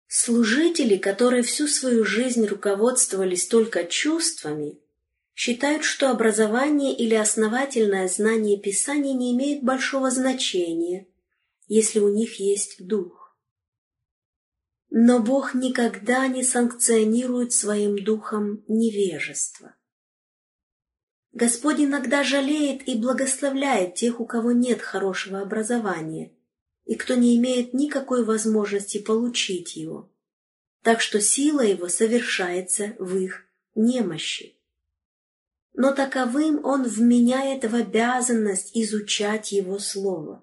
Служители, которые всю свою жизнь руководствовались только чувствами, считают, что образование или основательное знание Писания не имеет большого значения, если у них есть дух. Но Бог никогда не санкционирует своим духом невежество. Господь иногда жалеет и благословляет тех, у кого нет хорошего образования, и кто не имеет никакой возможности получить его, так что сила его совершается в их немощи. Но таковым он вменяет в обязанность изучать его слово.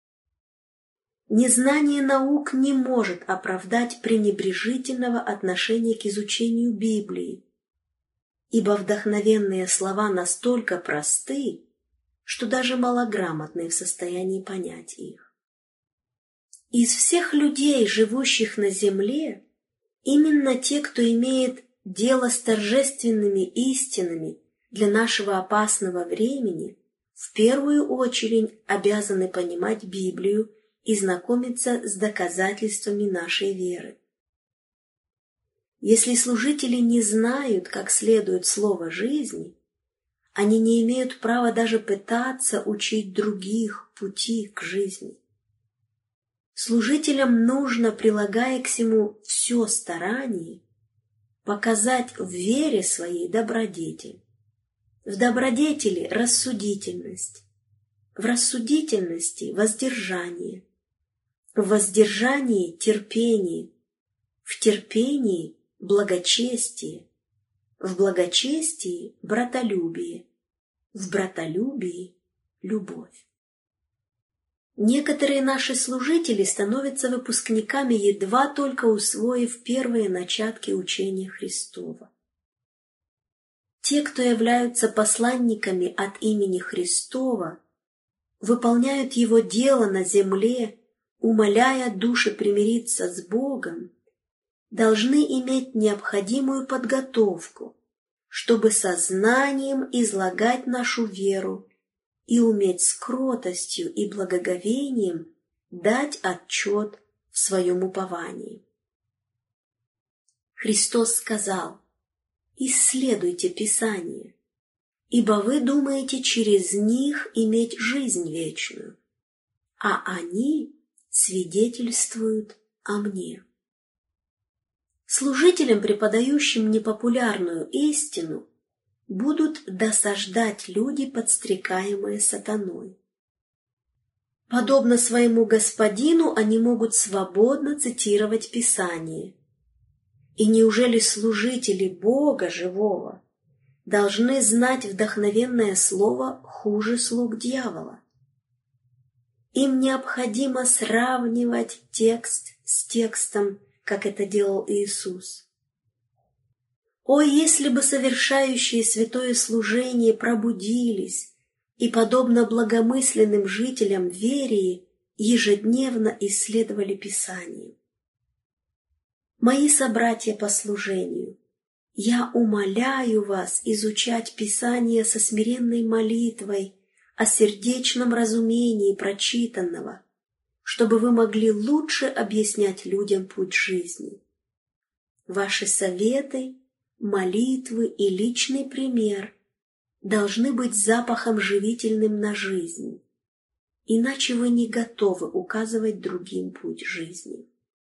Незнание наук не может оправдать пренебрежительного отношения к изучению Библии, ибо вдохновенные слова настолько просты, что даже малограмотные в состоянии понять их. Из всех людей, живущих на земле, именно те, кто имеет дело с торжественными истинами для нашего опасного времени, в первую очередь обязаны понимать Библию и знакомиться с доказательствами нашей веры. Если служители не знают, как следует слово жизни, они не имеют права даже пытаться учить других пути к жизни. Служителям нужно, прилагая к всему все старание, показать в вере своей добродетель, в добродетели рассудительность, в рассудительности воздержание, в воздержании терпение, в терпении благочестие, в благочестии братолюбие, в братолюбии любовь. Некоторые наши служители становятся выпускниками, едва только усвоив первые начатки учения Христова. Те, кто являются посланниками от имени Христова, выполняют Его дело на земле, умоляя души примириться с Богом, должны иметь необходимую подготовку, чтобы сознанием излагать нашу веру и уметь с кротостью и благоговением дать отчет в своем уповании. Христос сказал: «Исследуйте Писание, ибо вы думаете через них иметь жизнь вечную, а они свидетельствуют о мне». Служителям, преподающим непопулярную истину, будут досаждать люди, подстрекаемые сатаной. Подобно своему господину, они могут свободно цитировать Писание. И неужели служители Бога живого должны знать вдохновенное слово хуже слуг дьявола? Им необходимо сравнивать текст с текстом, как это делал Иисус. О, если бы совершающие святое служение пробудились и, подобно благомысленным жителям Верии, ежедневно исследовали Писание. Мои собратья по служению, я умоляю вас изучать Писание со смиренной молитвой о сердечном разумении прочитанного, чтобы вы могли лучше объяснять людям путь жизни. Ваши советы, молитвы и личный пример должны быть запахом живительным на жизнь, иначе вы не готовы указывать другим путь жизни.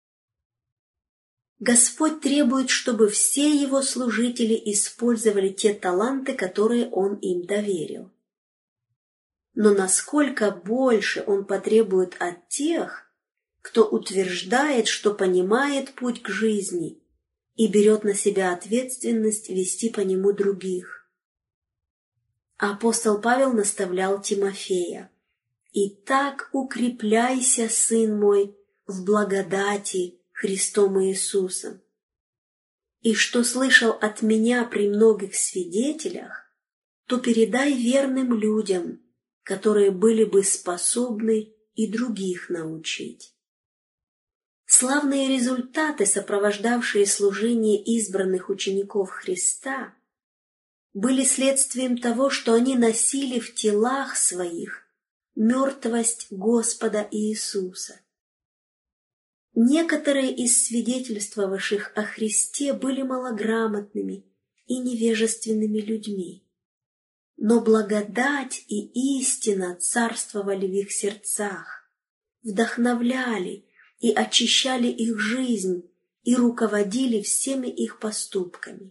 Господь требует, чтобы все Его служители использовали те таланты, которые Он им доверил. Но насколько больше Он потребует от тех, кто утверждает, что понимает путь к жизни и берет на себя ответственность вести по нему других. Апостол Павел наставлял Тимофея: «Итак укрепляйся, сын мой, в благодати Христом Иисусом. И что слышал от меня при многих свидетелях, то передай верным людям, которые были бы способны и других научить». Славные результаты, сопровождавшие служение избранных учеников Христа, были следствием того, что они носили в телах своих мертвость Господа Иисуса. Некоторые из свидетельствовавших о Христе были малограмотными и невежественными людьми, но благодать и истина царствовали в их сердцах, вдохновляли и очищали их жизнь и руководили всеми их поступками.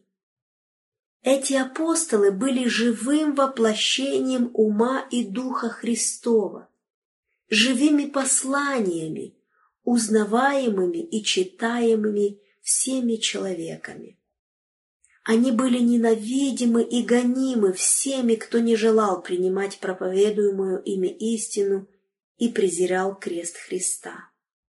Эти апостолы были живым воплощением ума и духа Христова, живыми посланиями, узнаваемыми и читаемыми всеми человеками. Они были ненавидимы и гонимы всеми, кто не желал принимать проповедуемую ими истину и презирал крест Христа.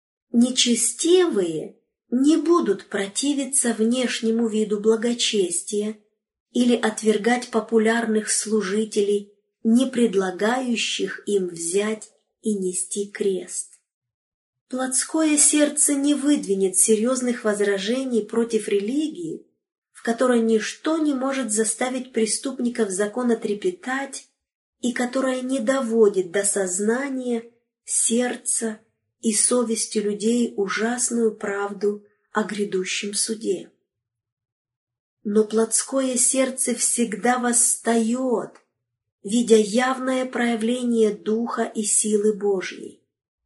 Нечестивые не будут противиться внешнему виду благочестия или отвергать популярных служителей, не предлагающих им взять и нести крест. Плотское сердце не выдвинет серьезных возражений против религии, в которой ничто не может заставить преступников закона трепетать и которая не доводит до сознания, сердца и совести людей ужасную правду о грядущем суде. Но плотское сердце всегда восстает, видя явное проявление Духа и силы Божьей.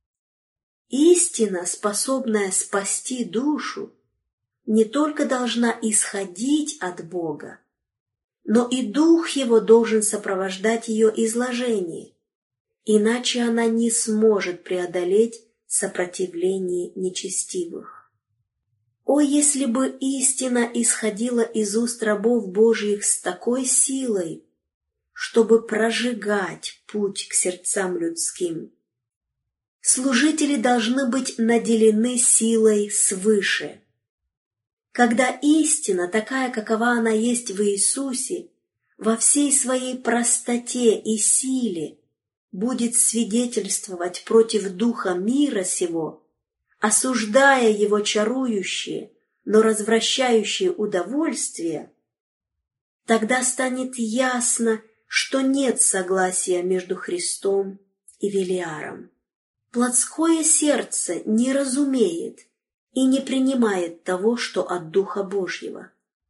Истина, способная спасти душу, не только должна исходить от Бога, но и Дух Его должен сопровождать ее изложение, иначе она не сможет преодолеть сопротивление нечестивых. О, если бы истина исходила из уст рабов Божьих с такой силой, чтобы прожигать путь к сердцам людским! Служители должны быть наделены силой свыше. Когда истина, такая, какова она есть в Иисусе, во всей своей простоте и силе, будет свидетельствовать против духа мира сего, осуждая его чарующие, но развращающие удовольствия, тогда станет ясно, что нет согласия между Христом и Велиаром. Плотское сердце не разумеет и не принимает того, что от Духа Божьего.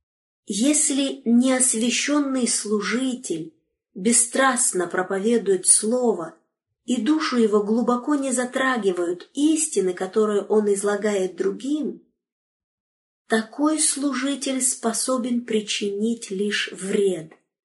Если неосвященный служитель бесстрастно проповедует Слово, и душу его глубоко не затрагивают истины, которые он излагает другим, такой служитель способен причинить лишь вред.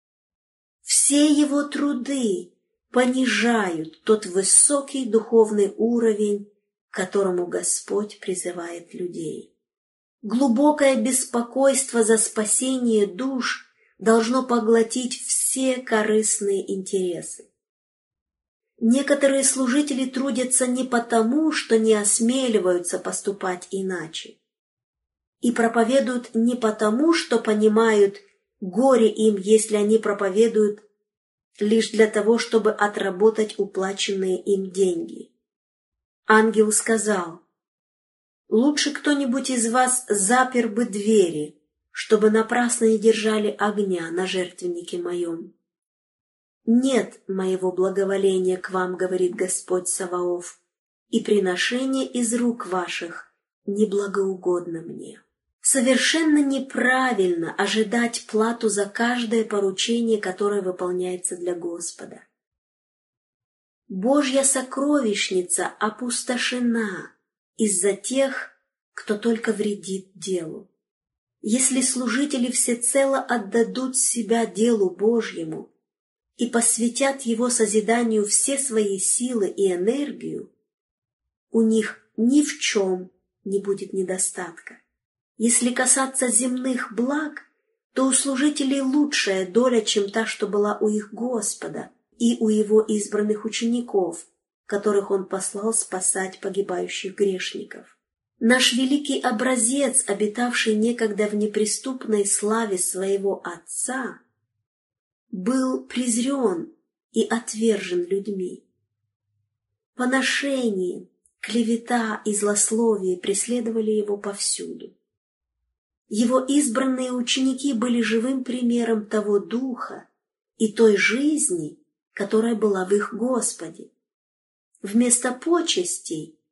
Все его труды понижают тот высокий духовный уровень, к которому Господь призывает людей. Глубокое беспокойство за спасение душ должно поглотить все корыстные интересы. Некоторые служители трудятся не потому, что не осмеливаются поступать иначе, и проповедуют не потому, что понимают, горе им, если они проповедуют лишь для того, чтобы отработать уплаченные им деньги. Ангел сказал: «Лучше кто-нибудь из вас запер бы двери, чтобы напрасно не держали огня на жертвеннике моем. Нет моего благоволения к вам, говорит Господь Саваоф, и приношение из рук ваших неблагоугодно мне». Совершенно неправильно ожидать плату за каждое поручение, которое выполняется для Господа. Божья сокровищница опустошена из-за тех, кто только вредит делу. Если служители всецело отдадут себя делу Божьему и посвятят его созиданию все свои силы и энергию, у них ни в чем не будет недостатка. Если касаться земных благ, то у служителей лучшая доля, чем та, что была у их Господа и у Его избранных учеников, которых Он послал спасать погибающих грешников. Наш великий образец, обитавший некогда в неприступной славе своего Отца, был презрен и отвержен людьми. Поношение, клевета и злословие преследовали Его повсюду. Его избранные ученики были живым примером того духа и той жизни, которая была в их Господе. Вместо почестей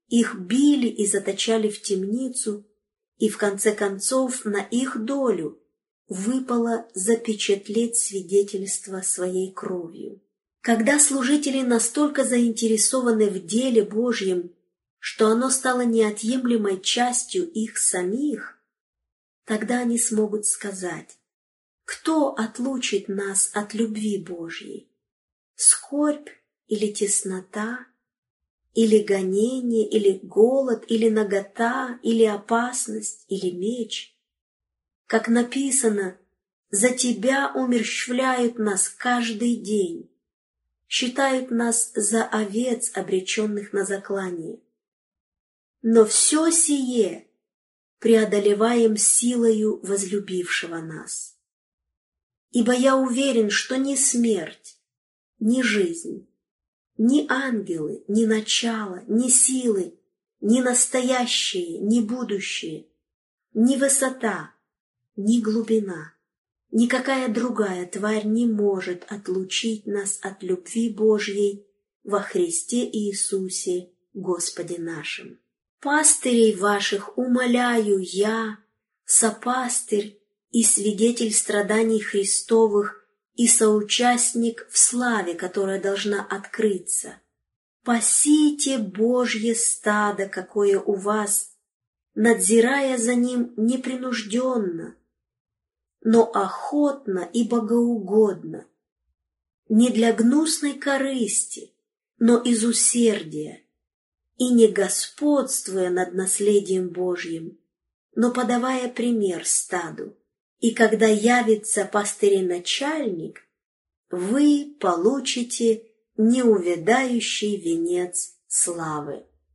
Их били и заточали в темницу, и в конце концов на их долю выпало запечатлеть свидетельство своей кровью. Когда служители настолько заинтересованы в деле Божьем, что оно стало неотъемлемой частью их самих, тогда они смогут сказать: кто отлучит нас от любви Божьей? Скорбь или теснота, или гонение, или голод, или нагота, или опасность, или меч? Как написано: за Тебя умерщвляют нас каждый день, считают нас за овец, обреченных на заклание. Но все сие преодолеваем силою возлюбившего нас. Ибо я уверен, что ни смерть, ни жизнь, ни ангелы, ни начало, ни силы, ни настоящее, ни будущее, ни высота, ни глубина, никакая другая тварь не может отлучить нас от любви Божьей во Христе Иисусе, Господе нашим. Пастырей ваших умоляю я, сопастырь и свидетель страданий Христовых и соучастник в славе, которая должна открыться. Пасите Божье стадо, какое у вас, надзирая за ним непринужденно, но охотно и богоугодно, не для гнусной корысти, но из усердия, и не господствуя над наследием Божьим, но подавая пример стаду. И когда явится пастыреначальник, вы получите неувядающий венец славы.